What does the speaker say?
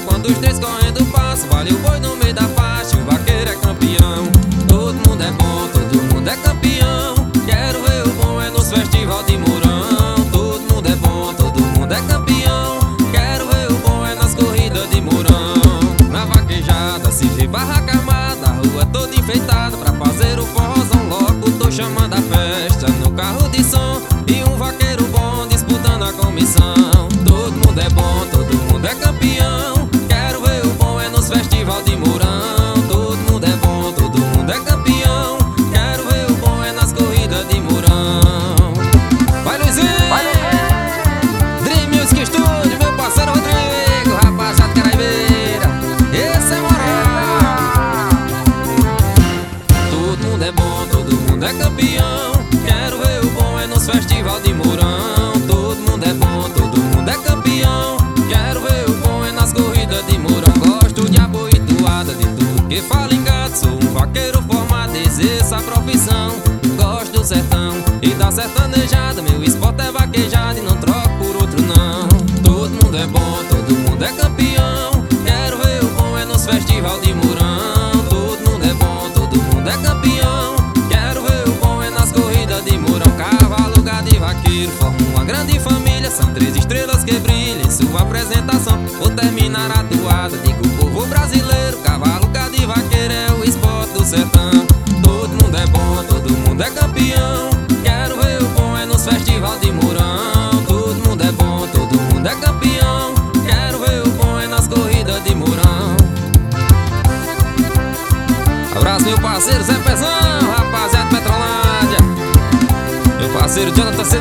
quando os três correndo passam, vale o boi no meio da faixa, o vaqueiro é campeão. Todo mundo é bom, todo mundo é campeão. Quero ver o bom é nos festival de Mourão. Todo mundo é bom, todo mundo é campeão. Quero ver o bom é nas corridas de Mourão. Na vaquejada se vê barraca armada, a rua toda enfeitada pra fazer o forrozão. Logo tô chamando a festa no carro de som e um vaqueiro bom disputando a comissão. Todo mundo é bom, todo mundo é campeão. Quero ver o bom é nos festival de Mourão. Todo mundo é bom, todo mundo é campeão. Quero ver o bom é nas corridas de Mourão. Vai, Luizinho! Vai, Dream Music Studio, meu parceiro Rodrigo, rapaziada Caraibeira, esse é moral. Todo mundo é bom, todo mundo é campeão. Quero ver o bom é nos festival de Mourão. Todo mundo é bom, todo mundo é campeão. Quero ver o bom é nas corridas de Mourão. Gosto de aboitoada, de tudo que fala em gato. Sou um vaqueiro formado, exerço a profissão. Gosto do sertão e da sertanejada. Meu esporte é vaquejada e não troco por outro não. Todo mundo é bom, todo mundo é campeão. Quero ver o bom é nos festival de Mourão. Todo mundo é bom, todo mundo é campeão. Quero ver o bom é nas corridas de Mourão. Cavalo, gado e vaqueiro formam uma grande família. São três estrelas que brilham em sua apresentação. Vou terminar a toada, digo o povo brasileiro. Cavalo, gado e vaqueiro é o esporte do sertão. Todo mundo é bom, todo mundo é campeão. Quero ver o bom é nos festival de Mourão. Todo mundo é bom, todo mundo é campeão. Quero ver o bom é nas corridas de Mourão. Abraço meu parceiro Zé Pezão, rapaziada Petrolândia. Meu parceiro Jonathan